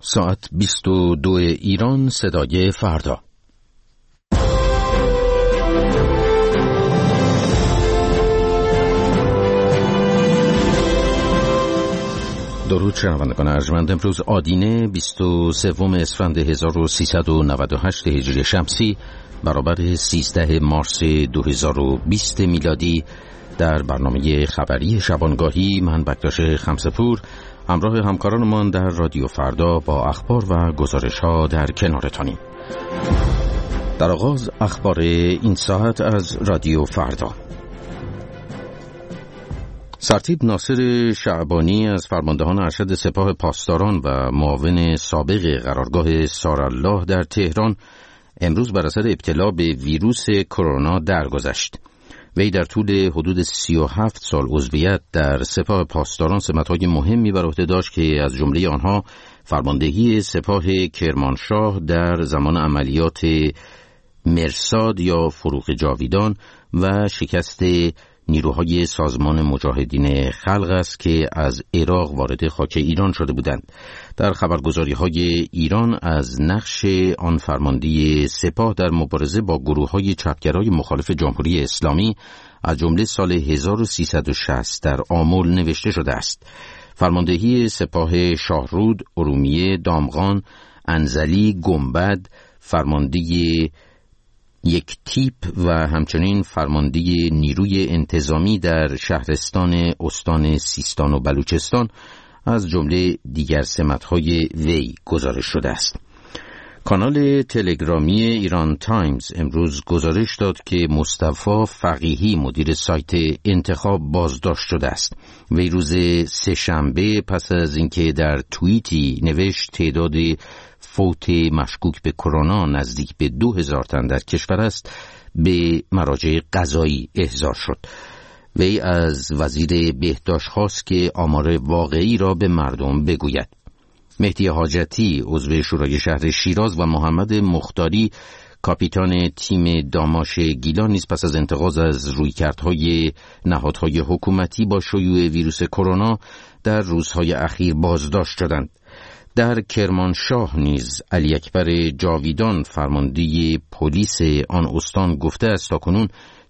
ساعت 22 ایران، صدای فردا. درود شنوندگان ارجمند. امروز آدینه 23 اسفند 1398 هجری شمسی برابر 13 مارس 2020 میلادی. در برنامه خبری شبانگاهی من بکتاش خمسه‌پور همراه همکارانمان در رادیو فردا با اخبار و گزارش‌ها در کنارتانیم. در آغاز اخبار این ساعت از رادیو فردا. سرتیپ ناصر شعبانی از فرماندهان ارشد سپاه پاسداران و معاون سابق قرارگاه سارالله در تهران امروز بر اثر ابتلا به ویروس کرونا درگذشت. وی در طول حدود 37 سال عضویت در سپاه پاسداران سمت‌های مهمی بر عهده داشت که از جمله آنها فرماندهی سپاه کرمانشاه در زمان عملیات مرصاد یا فروغ جاویدان و شکست نیروهای سازمان مجاهدین خلق است که از عراق وارد خاک ایران شده بودند. در خبرگزاری‌های ایران از نقش آن فرمانده سپاه در مبارزه با گروه‌های چپگرای مخالف جمهوری اسلامی از جمله سال 1360 در آمل نوشته شده است. فرماندهی سپاه شاهرود، ارومیه، دامغان، انزلی، گنبد، فرماندهی یک تیپ و همچنین فرماندهی نیروی انتظامی در شهرستان استان سیستان و بلوچستان از جمله دیگر سمت‌های وی گزارش شده است. کانال تلگرامی ایران تایمز امروز گزارش داد که مصطفی فقیهی مدیر سایت انتخاب بازداشت شده است. وی روز سه‌شنبه پس از اینکه در توییتی نوشت تعداد فوت مشکوک به کرونا نزدیک به 2000 تن در کشور است، به مراجع قضایی احضار شد. وی از وزیر بهداشت خواست که آمار واقعی را به مردم بگوید. مهدی حاجتی عضو شورای شهر شیراز و محمد مختاری کاپیتان تیم داماش گیلان نیز پس از انتقاد از رویکردهای نهادهای حکومتی با شیوع ویروس کرونا در روزهای اخیر بازداشت شدند. در کرمانشاه نیز علی اکبر جاویدان فرمانده پلیس آن استان گفته است تاکنون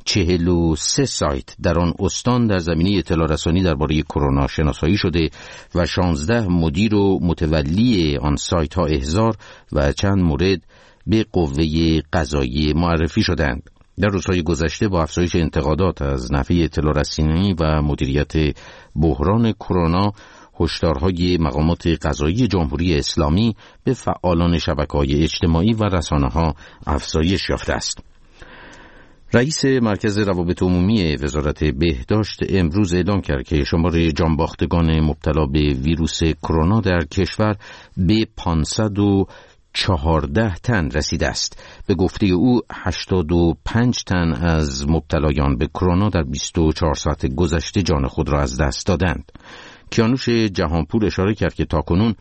43 سایت در آن استان در زمینه اطلاع رسانی درباره کرونا شناسایی شده و 16 مدیر و متولی آن سایت ها احضار و چند مورد به قوه قضاییه معرفی شدند. در روزهای گذشته با افزایش انتقادات از نحوه اطلاع رسانی و مدیریت بحران کرونا، هشدارهای مقامات قضایی جمهوری اسلامی به فعالان شبکه‌های اجتماعی و رسانه‌ها افزایش یافته است. رئیس مرکز روابط عمومی وزارت بهداشت امروز اعلام کرد که شمار جانباختگان مبتلا به ویروس کرونا در کشور به 514 تن رسیده است. به گفته او 85 تن از مبتلایان به کرونا در 24 ساعت گذشته جان خود را از دست دادند. کیانوش جهانپور اشاره کرد که تاکنون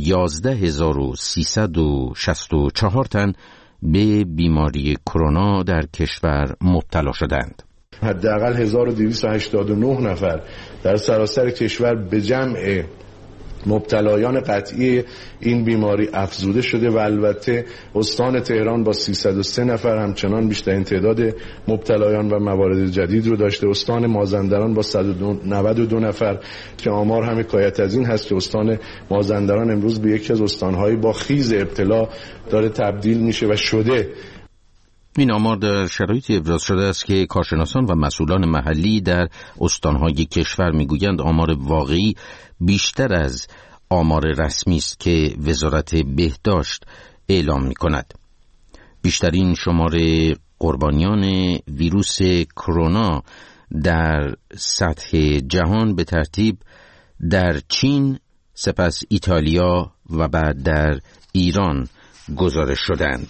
11364 تن به بیماری کرونا در کشور مبتلا شدند. حداقل 1289 نفر در سراسر کشور به جمع مبتلایان قطعی این بیماری افزوده شده و البته استان تهران با 303 نفر همچنان بیشترین تعداد مبتلایان و موارد جدید رو داشته. استان مازندران با 192 نفر که آمار هم حکایت از این هست که استان مازندران امروز به یکی از استان‌های با خیز ابتلا داره تبدیل میشه و شده. این آمار در شرایطی ابراز شده است که کارشناسان و مسئولان محلی در استانهای کشور میگویند آمار واقعی بیشتر از آمار رسمی است که وزارت بهداشت اعلام می‌کند. بیشترین شمار قربانیان ویروس کرونا در سطح جهان به ترتیب در چین، سپس ایتالیا و بعد در ایران گزارش شدند.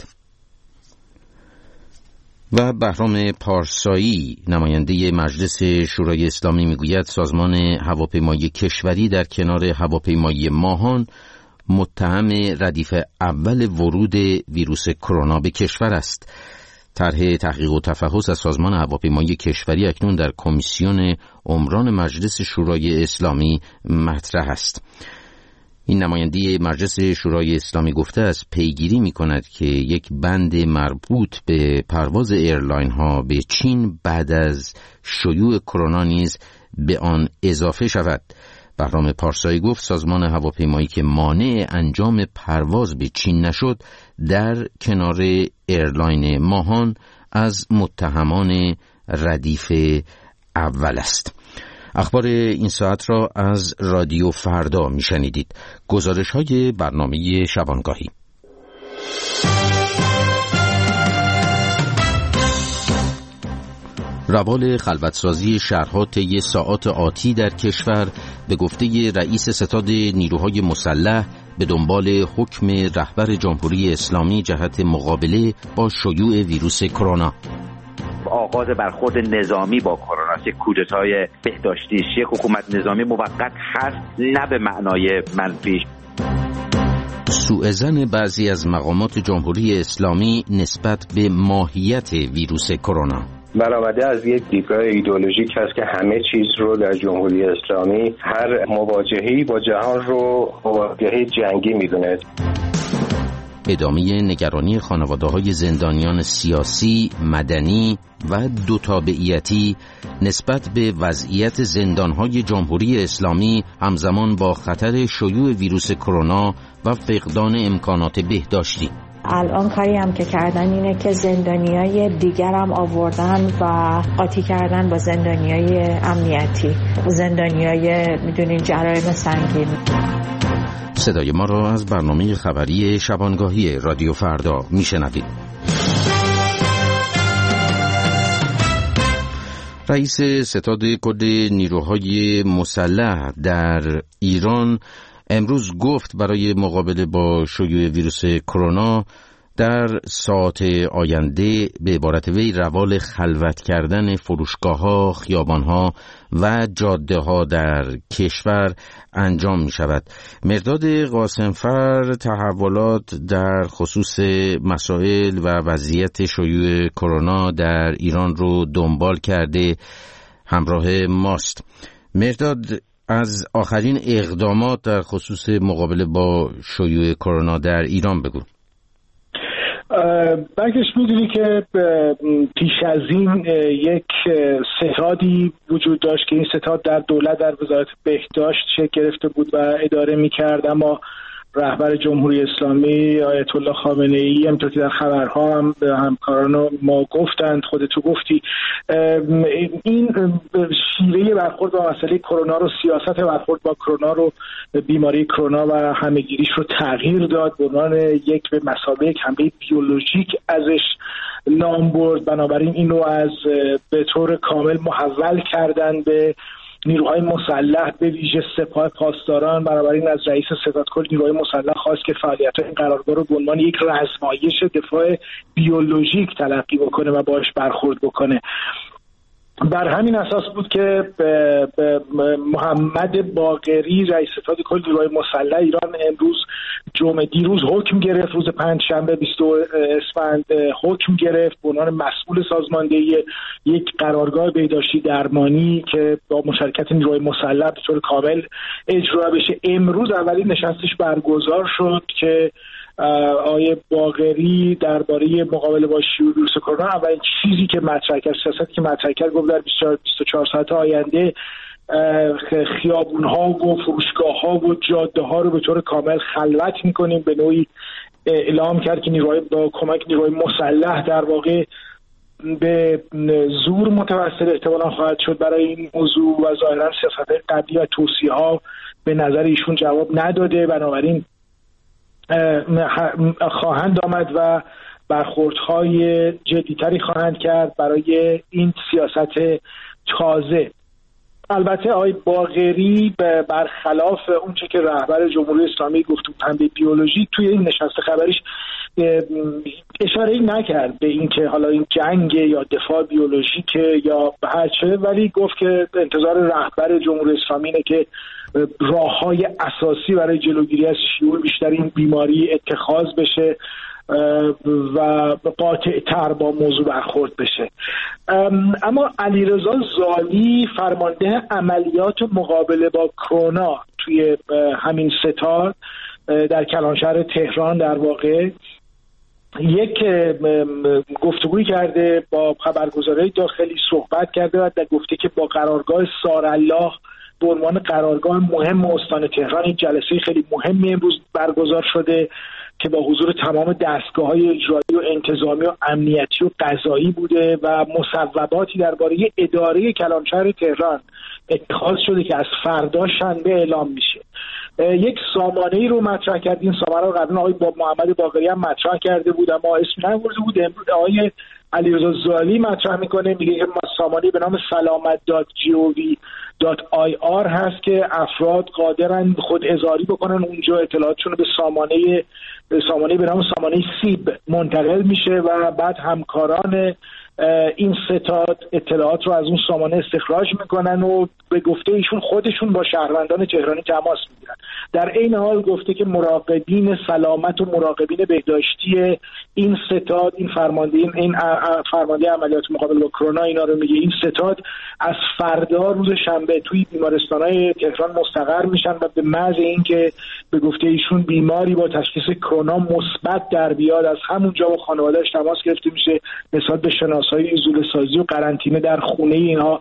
و بهرام پارسایی نماینده مجلس شورای اسلامی میگوید سازمان هواپیمایی کشوری در کنار هواپیمایی ماهان متهم ردیف اول ورود ویروس کرونا به کشور است. طرح تحقیق و تفحص از سازمان هواپیمایی کشوری اکنون در کمیسیون عمران مجلس شورای اسلامی مطرح است. این نماینده مجلس شورای اسلامی گفته است پیگیری می‌کند که یک بند مربوط به پرواز ایرلاین ها به چین بعد از شیوع کرونا نیز به آن اضافه شود. بهرام پارسایی گفت سازمان هواپیمایی که مانع انجام پرواز به چین نشد در کنار ایرلاین ماهان از متهمان ردیف اول است. اخبار این ساعت را از رادیو فردا میشنیدید. گزارش های برنامه شبانگاهی. روال خلوتسازی شهرها طی ساعات آتی در کشور به گفته رئیس ستاد نیروهای مسلح به دنبال حکم رهبر جمهوری اسلامی جهت مقابله با شیوع ویروس کرونا. آغاز برخورد نظامی با کرونا، یک کودتای بهداشتی، یک حکومت نظامی موقت هست، نه به معنای منفی. سوءظن بعضی از مقامات جمهوری اسلامی نسبت به ماهیت ویروس کرونا برآمده از یک دیدگاه ایدئولوژیک است که همه چیز رو در جمهوری اسلامی هر مواجهه‌ای با جهان رو مواجهه جنگی می‌دونه. ادامه نگرانی خانواده‌های زندانیان سیاسی، مدنی و دو تابعیتی نسبت به وضعیت زندان‌های جمهوری اسلامی همزمان با خطر شیوع ویروس کرونا و فقدان امکانات بهداشتی. الان کاری هم که کردن اینه که زندانیای دیگر هم آوردن و قاطی کردن با زندانیای امنیتی، زندانیای میدونین جرایم سنگین. صدای ما را از برنامه خبری شبانگاهی رادیو فردا میشنوید. رئیس ستاد کل نیروهای مسلح در ایران امروز گفت برای مقابله با شیوع ویروس کرونا در ساعات آینده به عبارت وی روال خلوت کردن فروشگاه‌ها، خیابان‌ها و جاده‌ها در کشور انجام می شود. مرداد قاسمفر تحولات در خصوص مسائل و وضعیت شیوع کرونا در ایران رو دنبال کرده همراه ماست. مرداد، از آخرین اقدامات در خصوص مقابله با شیوع کرونا در ایران بگو. بلکش میدونی که پیش از این یک ستادی وجود داشت که این ستاد در دولت در وزارت بهداشت شکل گرفته بود و اداره میکرد، اما رهبر جمهوری اسلامی آیت الله خامنه ای همونطور که در خبرها هم به همکاران ما گفتند، خودت تو گفتی، این شیوه برخورد با مسئله کرونا رو، سیاست برخورد با کرونا رو، بیماری کرونا و همه‌گیریش رو تغییر داد، به عنوان یک به مثابه یک حمله بیولوژیک ازش نام برد. بنابراین این رو از به طور کامل محول کردن به نیروهای مسلح، به ویژه سپاه پاسداران. بنابراین از رئیس ستاد کل نیروهای مسلح خواست که فعالیت این قرارگاه رو به عنوان یک رزمایش دفاع بیولوژیک تلقی بکنه و باهاش برخورد بکنه. بر همین اساس بود که محمد باقری رئیس ستاد کل نیروهای مسلح ایران دیروز حکم گرفت، روز پنجشنبه 22 اسفند حکم گرفت به عنوان مسئول سازماندهی یک قرارگاه بهداشتی درمانی که با مشارکت نیروهای مسلح به طور کامل اجرا بشه. امروز اولین نشستش برگزار شد که آقای باقری درباره مقابله با شیوع ویروس کرونا اولین چیزی که مطرح کرد، سیاستی که مطرح کرد، گفت در 24 ساعت آینده خیابون‌ها و فروشگاه‌ها و جاده‌ها رو به طور کامل خلوت می‌کنیم. به نوعی اعلام کرد که با کمک نیروهای مسلح در واقع به زور متوسل احتمالاً خواهد شد برای این موضوع و ظاهراً سیاست‌های قبلی و توصیه‌ها به نظر ایشون جواب نداده. بنابراین خواهند آمد و برخوردهای جدی‌تری خواهند کرد برای این سیاست تازه. البته آقای باقری برخلاف اونچه که رهبر جمهوری اسلامی گفت تو پنبه بیولوژی، توی این نشست خبریش اشاره‌ای نکرد به اینکه حالا این جنگ یا دفاع بیولوژیک یا هر چه، ولی گفت که انتظار رهبر جمهوری اسلامی اینه که راه‌های اساسی برای جلوگیری از شیوع بیشتر این بیماری اتخاذ بشه و قاطع تر با موضوع برخورد بشه. اما علیرضا زالی فرمانده عملیات مقابله با کرونا توی همین ستاد در کلانشهر تهران در واقع یک گفتگوی کرده با خبرگزارهای داخلی، صحبت کرده و گفته که با قرارگاه سارالله به عنوان قرارگاه مهم استان تهران یک جلسه خیلی مهمی امروز برگزار شده که با حضور تمام دستگاه‌های اجرایی و انتظامی و امنیتی و قضایی بوده و مصوباتی درباره اداره کلانشهر تهران اتخاذ شده که از فردا شنبه اعلام میشه. یک سامانه‌ای رو مطرح کرد. این سامانه رو قبلا آقای محمد باقری هم مطرح کرده بود اما اسم نبرده بود. امروز آقای علیرضا زالی مطرح میکنه، میگه که سامانه‌ای به نام salamat.gov.ir هست که افراد قادرن خود ازاری بکنن اونجا، اطلاعاتشون رو به سامانه به نام سامانه سیب منتقل میشه و بعد همکاران این ستاد اطلاعات رو از اون سامانه استخراج میکنن و به گفته ایشون خودشون با شهروندان تهرانی تماس میگیرن. در این حال گفته که مراقبین سلامت و مراقبین بهداشتی این ستاد، این فرمانده عملیات مقابله با کرونا اینا رو میگه، این ستاد از فردا روز شنبه توی بیمارستان‌های تهران مستقر میشن و به محض اینکه به گفته ایشون بیماری با تشخیص کرونا مثبت در بیاد از همونجا با خانواده‌اش تماس گرفته میشه، نسبت به شناسایی ایزوله‌سازی و قرنطینه در خونه اینها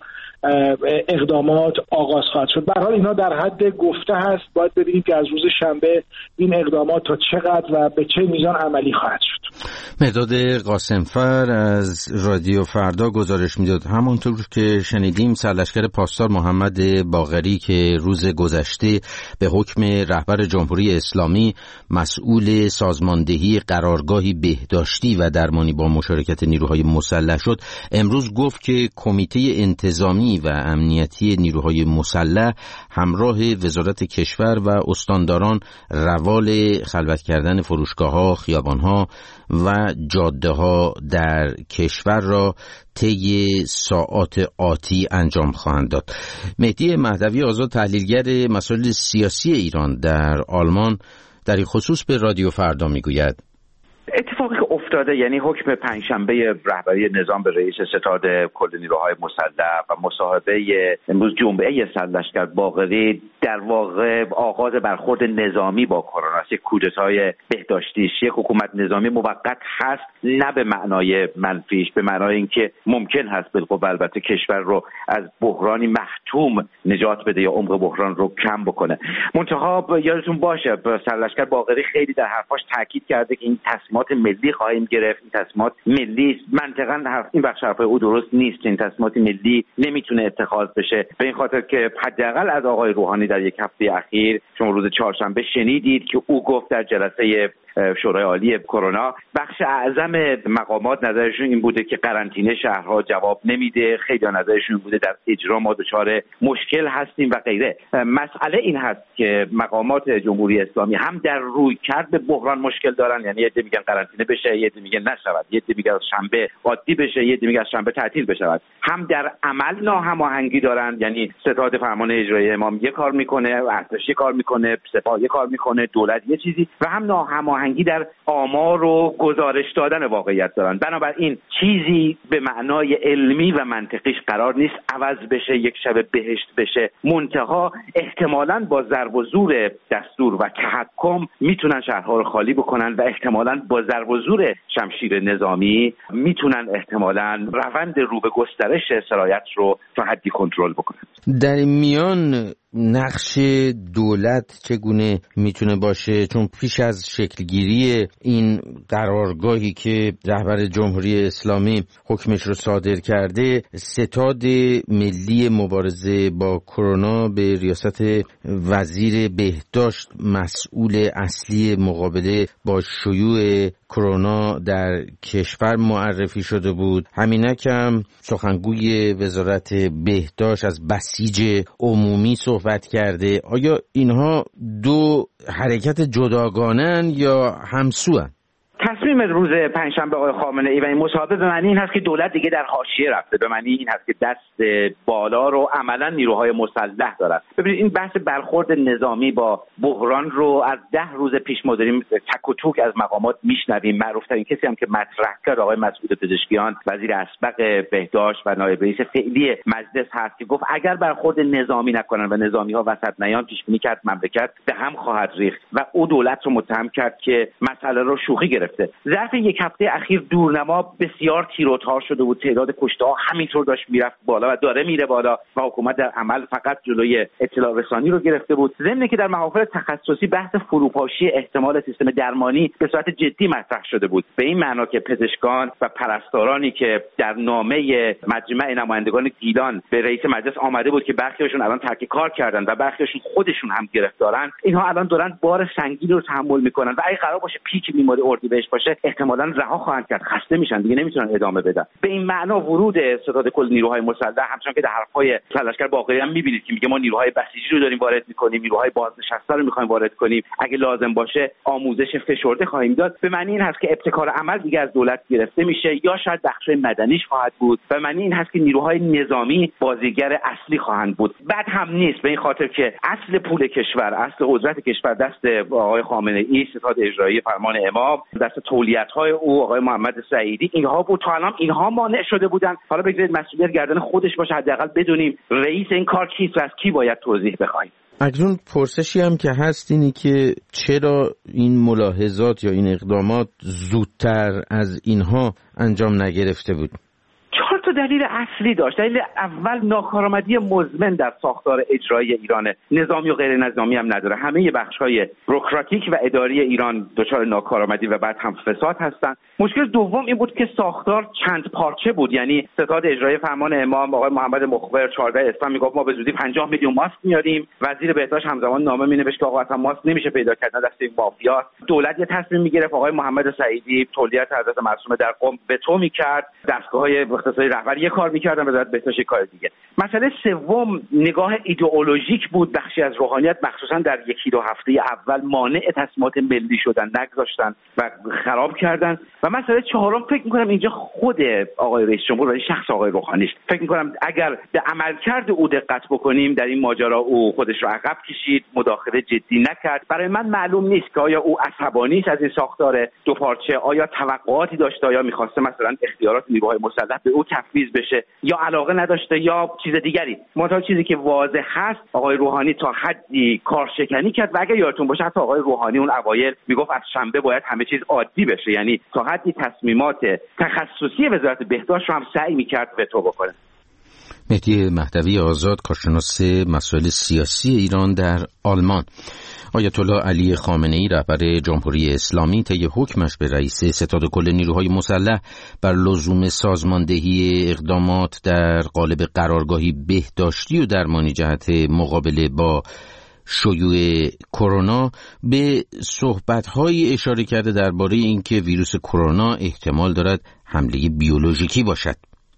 اقدامات آغاز خواهد شد. به هر حال اینا در حد گفته هست، باید ببینیم که از روز شنبه این اقدامات تا چقدر و به چه میزان عملی خواهد شد. مهداد قاسمفر از رادیو فردا گزارش میداد. همونطور که شنیدیم سرلشکر پاسدار محمد باقری که روز گذشته به حکم رهبر جمهوری اسلامی مسئول سازماندهی قرارگاهی بهداشتی و درمانی با مشارکت نیروهای مسلح شد، امروز گفت که کمیته انتظامی و امنیتی نیروهای مسلح همراه وزارت کشور و استانداران روال خلوت کردن فروشگاه‌ها، خیابان‌ها و جاده‌ها در کشور را طی ساعات آتی انجام خواهند داد. مهدی مهدوی آزاد، تحلیلگر مسائل سیاسی ایران در آلمان، در این خصوص به رادیو فردا میگوید اتفاقی که افتاده، یعنی حکم پنجشنبه رهبری نظام به رئیس ستاد کل نیروهای مسلح و مصاحبه امروز جمعه سرلشکر باقری در واقع آغاز برخورد نظامی با کرونا است. یک کودتای بهداشتی، یک حکومت نظامی موقت هست، نه به معنای منفیش، به معنای اینکه ممکن هست بالقوه البته کشور رو از بحرانی محتوم نجات بده یا عمق بحران رو کم بکنه. منتها یادتون باشه سرلشکر باقری خیلی در حرفاش تاکید کرده که این تصمیمات ملی خواهیم گرفت، این تصمیمات ملی منطقاً این بخش حرفای او درست نیست، این تصمیمات ملی نمیتونه اتخاذ بشه، به این خاطر که حداقل از آقای روحانی در یک هفته اخیر شما روز چهارشنبه شنیدید که او گفت در جلسه شورای عالی کرونا بخش اعظم مقامات نظرشون این بوده که قرنطینه شهرها جواب نمیده، خیلی نظرشون بوده در اجرا ما دچار مشکل هستیم و غیره. مسئله این هست که مقامات جمهوری اسلامی هم در روی کرد به بحران مشکل دارن، یعنی یه عده میگن قرنطینه بشه، یه عده میگن نشود، یه عده میگن شنبه عادی بشه، یه عده میگن شنبه تعطیل بشه. هم در عمل ناهماهنگی دارن، یعنی ستاد فرمان اجرایی امام یه کار میکنه، ارتش یه کار میکنه، سپاه یه کار میکنه، دولت یه چیزی، و هم ناهماهنگی در آمار و گزارش دادن واقعیت دارن. بنابراین چیزی به معنای علمی و منطقیش قرار نیست عوض بشه، یک شب بهشت بشه. منتها احتمالاً با ضرب و زور دستور و تحکم میتونن شهرها رو خالی بکنن و احتمالاً با ضرب و زور شمشیر نظامی میتونن احتمالاً روند رو به گسترش سرایت رو تا حدی کنترل بکنن. در میان نقش دولت چگونه میتونه باشه؟ چون پیش از شکلگیری این قرارگاهی که رهبر جمهوری اسلامی حکمش رو صادر کرده، ستاد ملی مبارزه با کرونا به ریاست وزیر بهداشت مسئول اصلی مقابله با شیوع کرونا در کشور معرفی شده بود. همینک هم سخنگوی وزارت بهداشت از بسیج عمومی صحبت کرده. آیا اینها دو حرکت جداگانه‌اند یا همسوان؟ تصمیم تصمیم روز پنجشنبه آقای خامنه‌ای و این مصاحبه به معنی این هست که دولت دیگه در حاشیه رفته، به معنی این هست که دست بالا رو عملا نیروهای مسلح دارن. ببینید این بحث برخورد نظامی با بحران رو از 10 روز پیش ما داریم تک و توک از مقامات میشنویم. معروف‌ترین کسی هم که مطرح کرد آقای مسعود پزشکیان، وزیر اسبق بهداشت و نایب رئیس فعلی مجلس هست که گفت اگر برخورد نظامی نکنن و نظامی‌ها وسط نیان پیش بینی کرد مملکت به هم خواهد ریخت و او دولت رو متهم کرد که مسئله رو شوخی گرفته. ظرف یک هفته اخیر دورنما بسیار تیر و تار شده بود، تعداد کشته‌ها همینطور داشت میرفت بالا و داره میره بالا و حکومت در عمل فقط جلوی اطلاع رسانی رو گرفته بود. ضمن که در محافل تخصصی بحث فروپاشی احتمال سیستم درمانی به صورت جدی مطرح شده بود، به این معنا که پزشکان و پرستارانی که در نامه مجمع نمایندگان گیلان به رئیس مجلس آمده بود که برخیشون الان ترک کار کردن و برخیشون خودشون هم گرفتارن، اینها الان دارن بار سنگین رو تحمل میکنن و اگه قرار باشه پیک بیماری اردیبهشت باشه احتمالاً رها خواهند کرد، خسته میشن دیگه نمیتونن ادامه بدن. به این معنا ورود ستاد کل نیروهای مسلح همچون که در حرفهای سرلشکر باقری هم میبینید که میگه ما نیروهای بسیجی رو داریم وارد میکنیم، نیروهای بازنشسته رو میخوایم وارد کنیم، اگه لازم باشه آموزش فشرده خواهیم داد، به معنی این هست که ابتکار عمل دیگه از دولت گرفته میشه یا شاید بخشای مدنیش خواهد بود. به معنی این هست که نیروهای نظامی بازیگر اصلی خواهند بود. بعد هم نیست به این خاطر که اصل پول کشور، اصل قدرت کشور دست آقای خامنه‌ای، ستاد اجرایی فرمان امام، دست تولیت‌های او آقای محمد سعیدی، اینها بود. تا الان اینها مانع شده بودن. حالا بگذارید مسئولیت گردن خودش باشه، حداقل بدونیم رئیس این کار کیست و از کی باید توضیح بخوایم. اکنون پرسشی هم که هست اینی که چرا این ملاحظات یا این اقدامات زودتر از اینها انجام نگرفته بود؟ 4 تا دلیل اصلی داشت. دلیل اول ناکارآمدی مزمن در ساختار اجرایی ایران، نظامی و غیر نظامی هم نداره. همه بخش‌های بوروکراتیک و اداری ایران دچار ناکارآمدی و بعد هم فساد هستند. مشکل دوم این بود که ساختار چند پارچه بود، یعنی ستاد اجرایی فرمان امام آقای محمد مخبر 14 اسفند میگفت ما به زودی 50 میلیون ماسک میاریم، وزیر بهداشت همزمان نامه مینوشت که آقا اصلا ماسک نمیشه پیدا کردن، دست این مافیاست. دولت یه تصمیم میگرفت، آقای محمد سعیدی تولیت حضرت معصومه در قم وتو میکرد، دستگاه‌های اختصاصی رهبری یه کار میکردن، وزارت بهداشت یه کار دیگه. مسئله سوم نگاه ایدئولوژیک بود. بخشی از روحانیت مخصوصا در 1-2 هفته اول مانع تصمیمات ملی شدن، نگذاشتن و خراب کردن. و مسئله چهارم فکر میکنم اینجا خود آقای رئیس جمهور و شخص آقای روحانی است. فکر میکنم اگر به عملکرد او دقت بکنیم در این ماجرا او خودش رو عقب کشید، مداخله جدی نکرد. برای من معلوم نیست که آیا او عصبانی است از این ساختار دو پارچه، آیا توقعاتی داشته، آیا می‌خواسته مثلا اختیارات نیروهای مسلح به او تفویض بشه، یا علاقه نداشته یا چیز دیگری. منتها چیزی که واضح هست آقای روحانی تا حدی کارشکنی کرد و اگه یادتون باشه حتی آقای روحانی اون اوایل میگفت از شنبه باید همه چیز عادی بشه، یعنی تا حدی تصمیمات تخصصی وزارت بهداشت رو هم سعی می‌کرد وتو بکنه. مهدی مهدوی آزاد، کارشناس مسائل سیاسی ایران در آلمان. آیت الله علی خامنه‌ای رهبر جمهوری اسلامی طی حکمش به رئیس ستاد کل نیروهای مسلح بر لزوم سازماندهی اقدامات در قالب قرارگاهی بهداشتی و درمانی جهت مقابله با شیوع کرونا به صحبت‌هایی اشاره کرده درباره اینکه ویروس کرونا احتمال دارد حمله بیولوژیکی باشد.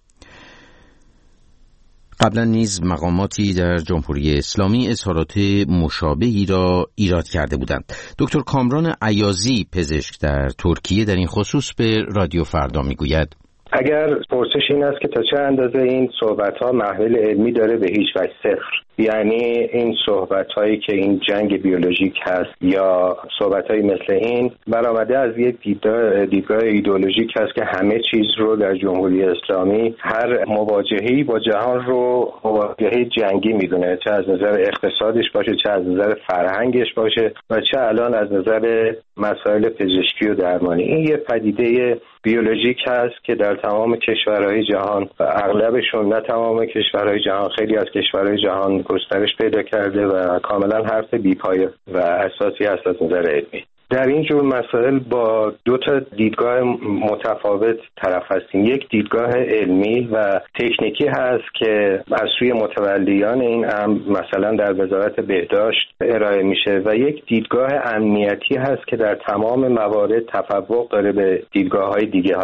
قبلا نیز مقاماتی در جمهوری اسلامی اظهارات مشابهی را ایراد کرده بودند. دکتر کامران عیاضی پزشک در ترکیه در این خصوص به رادیو فردا میگوید اگر پرسش این است که تا چه اندازه این صحبت‌ها محمل علمی داره، به هیچ وجه صفر. یعنی این صحبت‌هایی که این جنگ بیولوژیک هست یا صحبت‌هایی مثل این برآمده از یک دیدگاه ایدئولوژیک هست که همه چیز رو در جمهوری اسلامی هر مواجهه‌ای با جهان رو مواجهه جنگی می‌دونه، چه از نظر اقتصادش باشه، چه از نظر فرهنگش باشه و چه الان از نظر مسائل پزشکی و درمانی. این یه پدیده بیولوژیک هست که در تمام کشورهای جهان و اغلبشون، نه تمام کشورهای جهان، خیلی از کشورهای جهان گسترش پیدا کرده و کاملا حرف بی‌پایه و اساسی هست از نظر علمی. در این جور مسائل با دو تا دیدگاه متفاوت طرف هستیم. یک دیدگاه علمی و تکنیکی هست که از سوی متولیان این مثلا در وزارت بهداشت ارائه میشه و یک دیدگاه امنیتی هست که در تمام موارد تفوق داره به دیدگاه‌های دیگه. حالا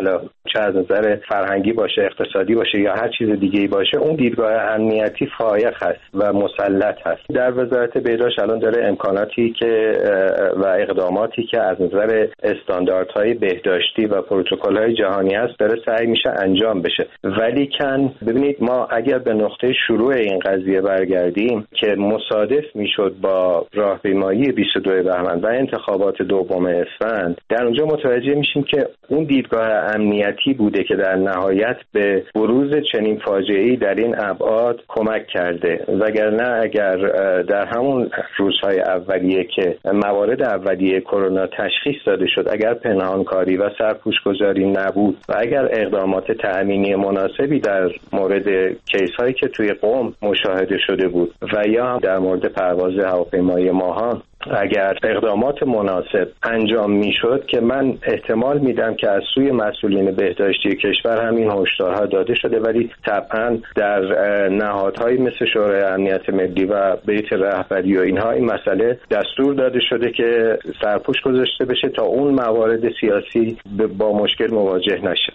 چه از نظر فرهنگی باشه، اقتصادی باشه یا هر چیز دیگه‌ای باشه، اون دیدگاه امنیتی فایق هست و مسلط هست. در وزارت بهداشت الان داره امکاناتی که و اقداماتی که از نظر استانداردهای بهداشتی و پروتکل‌های جهانی هست داره سعی میشه انجام بشه. ولی ببینید ما اگر به نقطه شروع این قضیه برگردیم که مصادف میشد با راهپیمایی 22 بهمن و انتخابات دوم اسفند، در اونجا متوجه میشیم که اون دیدگاه امنیتی بوده که در نهایت به بروز چنین فاجعه‌ای در این ابعاد کمک کرده. وگرنه اگر در همون روزهای اولیه که موارد اولیه کرونا تشخیص داده شد، اگر پنهانکاری و سرپوشگذاری نبود و اگر اقدامات تأمینی مناسبی در مورد کیس هایی که توی قم مشاهده شده بود و یا در مورد پرواز هواپیمای ماهان اگر اقدامات مناسب انجام میشد، که من احتمال میدم که از سوی مسئولین بهداشتی کشور همین هشدارها داده شده، ولی طبعا در نهادهایی مثل شورای امنیت ملی و بیت رهبری و اینها این مسئله دستور داده شده که سرپوش گذاشته بشه تا اون موارد سیاسی با مشکل مواجه نشه.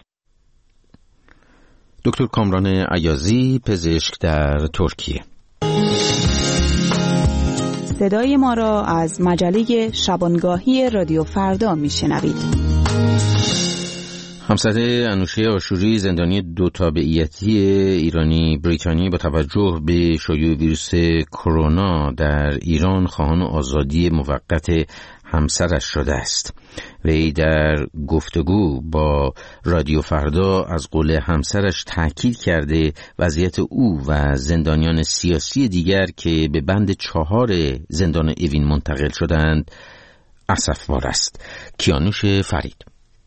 دکتر کامران ایازی، پزشک در ترکیه. صدای ما را از مجله شبانگاهی رادیو فردا میشنوید. همسر انوشه آشوری، زندانی دو تابعیتی ایرانی بریتانیایی، با توجه به شیوع ویروس کرونا در ایران خواهان آزادی موقت همسرش شده است. وی در گفتگو با رادیو فردا از قول همسرش تاکید کرده وضعیت او و زندانیان سیاسی دیگر که به بند 4 زندان اوین منتقل شدند اسفبار است. کیانوش فرید.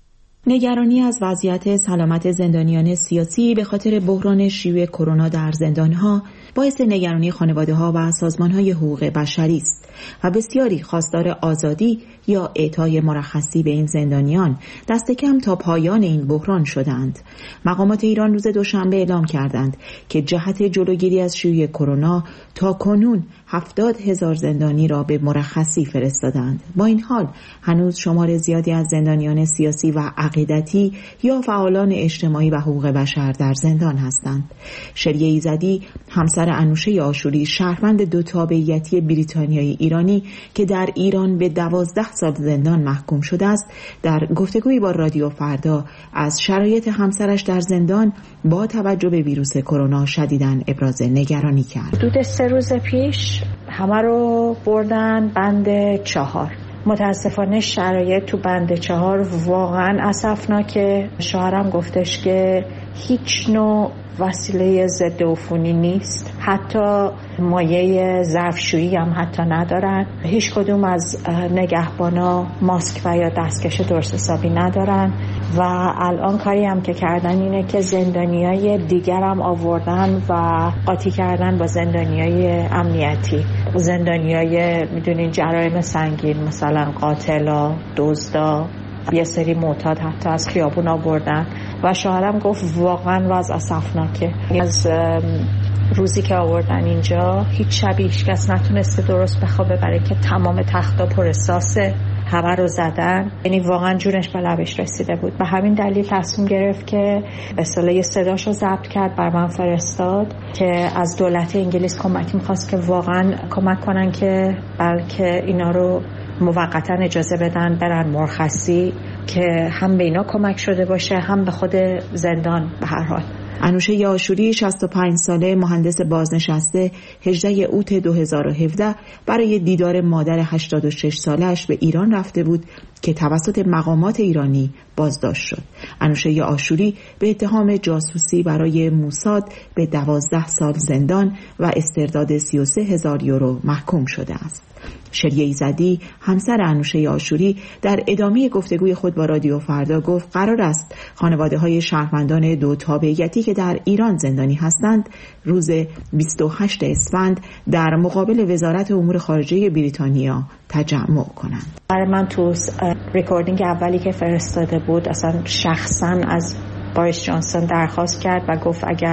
نگرانی از وضعیت سلامت زندانیان سیاسی به خاطر بحران شیوع کرونا در زندانها باعث نگرانی خانواده‌ها و سازمان‌های حقوق بشری است و بسیاری خواستار آزادی یا اعطای مرخصی به این زندانیان دست کم تا پایان این بحران شدند. مقامات ایران روز دوشنبه اعلام کردند که جهت جلوگیری از شیوع کرونا تا کنون 70,000 زندانی را به مرخصی فرستادند. با این حال هنوز شمار زیادی از زندانیان سیاسی و عقیدتی یا فعالان اجتماعی و حقوق بشر در زندان هستند. شریعه ایزدی، همسر انوشه آشوری، شهروند دو تابعیتی بریتانیایی ایرانی که در ایران به 12 سال زندان محکوم شده است، در گفتگویی با رادیو فردا از شرایط همسرش در زندان با توجه به ویروس کرونا شدیداً ابراز نگرانی کرد. حدود 3 روز پیش همه رو بردن بند 4. متاسفانه شرایط تو بند 4 واقعا اسفناکه. شوهرم گفتش که هیچ نوع وسیله ضد عفونی نیست، حتی مایه ظرفشویی هم حتی ندارن. هیچ کدوم از نگهبانا ماسک و یا دستکش درست حسابی ندارن و الان کاری هم که کردن اینه که زندانیای دیگر هم آوردن و قاطی کردن با زندانیای امنیتی، زندانیای میدونین جرایم سنگین، مثلا قاتلا، دزدا، یه سری معتاد حتی از خیابون آوردن و شوهرم گفت واقعا وضع اسفناکه. از روزی که آوردن اینجا هیچ شبی هیچ کس نتونسته درست بخوابه برای که تمام تختا پر اساسه، همه رو زدن، یعنی واقعا جونش به لبش رسیده بود. به همین دلیل تصمیم گرفت که به اصطلاح صداشو ضبط کرد، بر من فرستاد که از دولت انگلیس کمک می‌خواست که واقعا کمک کنن که بلکه اینا رو موقتا اجازه بدن برن مرخصی، که هم به اینا کمک شده باشه هم به خود زندان. به هر حال انوشه آشوری 65 ساله مهندس بازنشسته 18 اوت 2017 برای دیدار مادر 86 سالش به ایران رفته بود که توسط مقامات ایرانی بازداشت شد. انوشه آشوری به اتهام جاسوسی برای موساد به 12 سال زندان و استرداد 33,000 یورو محکوم شده است. شریعه ایزدی، همسر انوشه آشوری، در ادامه گفتگوی خود با رادیو فردا گفت قرار است خانواده‌های شهروندان دو تابعیتی که در ایران زندانی هستند روز 28 اسفند در مقابل وزارت امور خارجه بریتانیا تجمع کنند. برای من تو ریکوردینگ اولی که فرستاده بود اصلا شخصا از باریس جانسون درخواست کرد و گفت اگر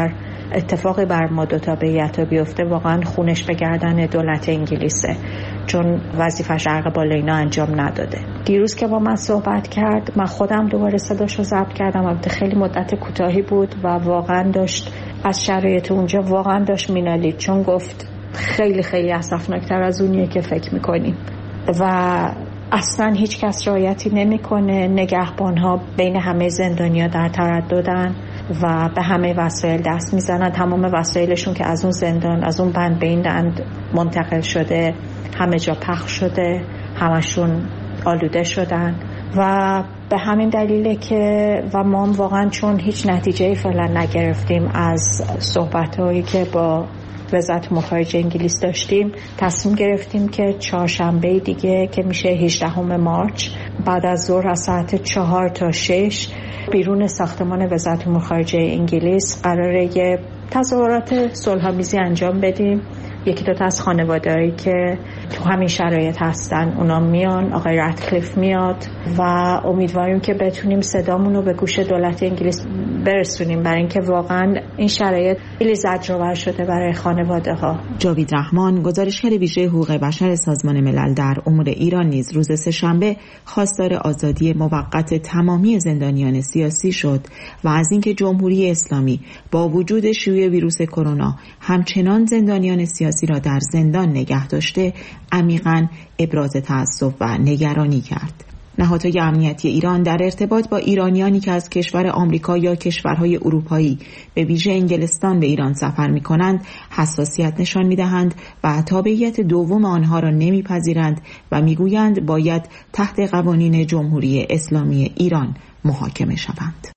اتفاقی بر ما دوتا بیعتا بیفته واقعا خونش به گردن دولت انگلیسه، چون وظیفش عرق بالا اینا انجام نداده. دیروز که با من صحبت کرد، من خودم دوباره صداشو ضبط کردم، البته خیلی مدت کوتاهی بود و واقعا داشت از شرایط اونجا واقعا داشت مینالید، چون گفت خیلی خیلی اسفناکتر از اونیه که فکر میکنیم و اصلا هیچ کس رعایتی نمیکنه. نگهبانها بین همه زندانیا در ترددن و به همه وسایل دست میزنن. تمام وسایلشون که از اون زندان، از اون بند به این بند منتقل شده، همه جا پخش شده، همشون آلوده شدن و به همین دلیله که و ما واقعا چون هیچ نتیجه‌ای فعلا نگرفتیم از صحبت‌هایی که با وزارت امور خارجه انگلیس داشتیم، تصمیم گرفتیم که چهارشنبه دیگه که میشه 18 مارس بعد از ظهر از ساعت 4 تا 6 بیرون ساختمان وزارت امور خارجه انگلیس قراره یه تظاهرات صلح‌آمیزی انجام بدیم. یکی دو تا از خانواده‌هایی که تو همین شرایط هستن اونا میان، آقای رادکلیف میاد و امیدواریم که بتونیم صدامون رو به گوش دولت انگلیس برسونیم، برای اینکه واقعا این شرایط خیلی زجرآور شده برای خانواده‌ها. جاوید رحمان، گزارشگر ویژه حقوق بشر سازمان ملل در امور ایران، نیز روز سه‌شنبه خواستار آزادی موقت تمامی زندانیان سیاسی شد و از اینکه جمهوری اسلامی با وجود شیوع ویروس کرونا همچنان زندانیان سیاسی را در زندان نگه داشته عمیقاً ابراز تأسف و نگرانی کرد. نهادهای امنیتی ایران در ارتباط با ایرانیانی که از کشور آمریکا یا کشورهای اروپایی به ویژه انگلستان به ایران سفر می‌کنند حساسیت نشان می‌دهند و تابعیت دوم آنها را نمی‌پذیرند و می‌گویند باید تحت قوانین جمهوری اسلامی ایران محاکمه شوند.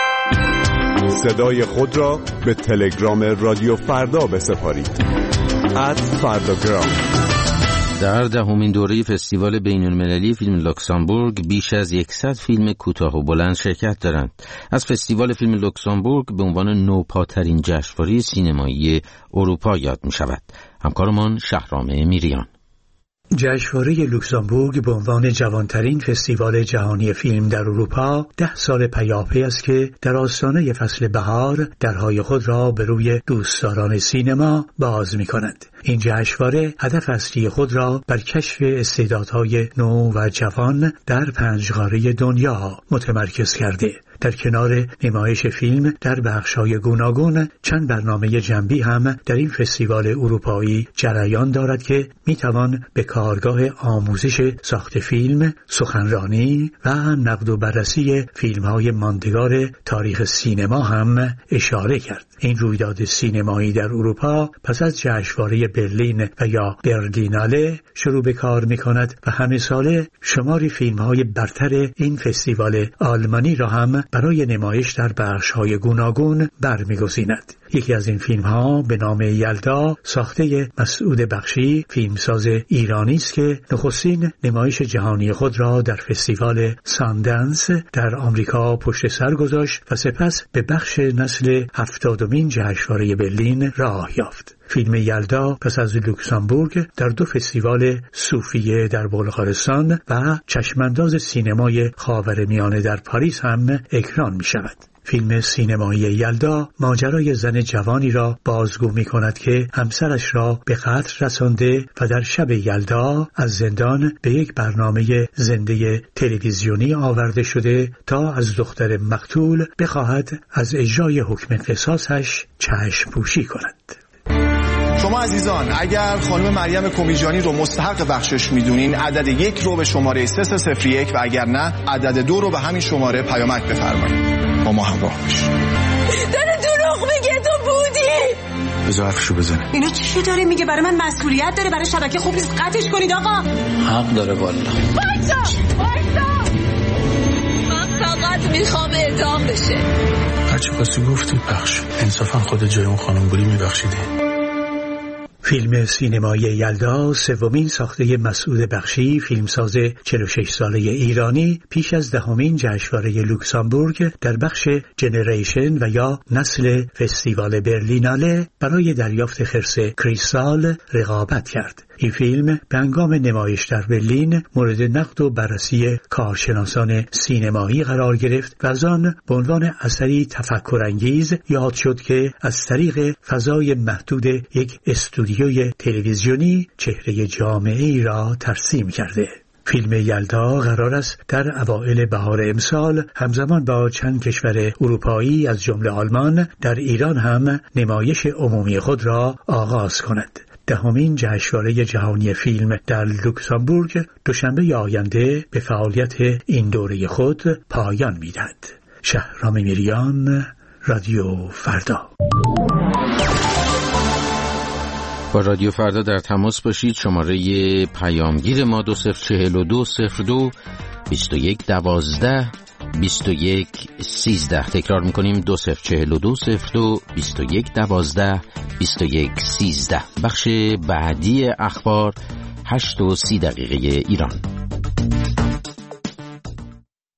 صدای خود را به تلگرام رادیو فردا بسپارید. @فرداگرام. در 10مین دوره فستیوال بین‌المللی فیلم لوکزامبورگ بیش از 100 فیلم کوتاه و بلند شرکت دارند. از فستیوال فیلم لوکزامبورگ به عنوان نوپاترین جشنواره سینمایی اروپا یاد می شود. همکارمان شهرام میریان. جشنواره لوکزامبورگ به عنوان جوانترین فستیوال جهانی فیلم در اروپا 10 سال پیاپی است که در آستانه فصل بهار درهای خود را به روی دوستداران سینما باز می کند. این جشنواره هدف اصلی خود را بر کشف استعدادهای نو و جوان در 5 قاره دنیا متمرکز کرده. در کنار نمایش فیلم در بخش‌های گوناگون، چند برنامه جنبی هم در این فستیوال اروپایی جریان دارد که میتوان به کارگاه آموزش ساخت فیلم، سخنرانی و نقد و بررسی فیلم‌های ماندگار تاریخ سینما هم اشاره کرد. این رویداد سینمایی در اروپا پس از جشنواره برلین و یا بردیناله شروع به کار می‌کند و همه ساله شماری فیلم‌های برتر این فستیوال آلمانی را هم برای نمایش در بخش‌های گوناگون برمی‌گزیند. یکی از این فیلم‌ها به نام یلدا ساخته مسعود بخشی، فیلمساز ایرانی است که نخستین نمایش جهانی خود را در فستیوال ساندنس در آمریکا پشت سر گذاشت و سپس به بخش نسل 70مین جشنواره برلین راه یافت. فیلم یلدا پس از لوکزامبورگ در 2 فستیوال صوفیه در بلغارستان و چشمانداز سینمای خاورمیانه در پاریس هم اکران می شود. فیلم سینمایی یلدا ماجرای زن جوانی را بازگو می کند که همسرش را به قتل رسانده و در شب یلدا از زندان به یک برنامه زنده تلویزیونی آورده شده تا از دختر مقتول بخواهد از اجرای حکم قصاصش چشم پوشی کند. شما عزیزان اگر خانم مریم کمیجانی رو مستحق بخشش میدونین عدد 1 رو به شماره 3301 و اگر نه عدد 2 رو به همین شماره پیامک بفرمایید. با ما همراه باشید. داره دروغ میگه، تو بودی. بذار حرفشو بزنه. اینا چی داره میگه؟ برای من مسئولیت داره، برای شبکه خوب نیست قطعش کنید آقا. حق داره والا. وایسا من فقط میخوام اعدام بشه. هرچی خواستی گفتی بخش. انصافا خود جای اون خانم بودی میبخشیدی. فیلم سینمایی یلدا 3مین ساخته مسعود بخشی، فیلمساز 46 ساله ایرانی، پیش از 10مین جشنواره لوکزامبورگ در بخش جنریشن و یا نسل فستیوال برلیناله برای دریافت خرس کریستال رقابت کرد. این فیلم به هنگام نمایش در برلین مورد نقد و بررسی کارشناسان سینمایی قرار گرفت و از آن به عنوان اثری تفکرانگیز یاد شد که از طریق فضای محدود یک استودیوی تلویزیونی چهره جامعه‌ای را ترسیم کرده. فیلم یلدا قرار است در اوایل بهار امسال همزمان با چند کشور اروپایی از جمله آلمان در ایران هم نمایش عمومی خود را آغاز کند. 10مین جشنواره جهانی فیلم در لوکزامبورگ دوشنبه آینده به فعالیت این دوره خود پایان می‌دهد. شهرام میریان، رادیو فردا. با رادیو فردا در تماس باشید. شماره پیامگیر ما 204202 2112 2113. تکرار میکنیم 204202 2112 2113. بخش بعدی اخبار 8:30 ایران.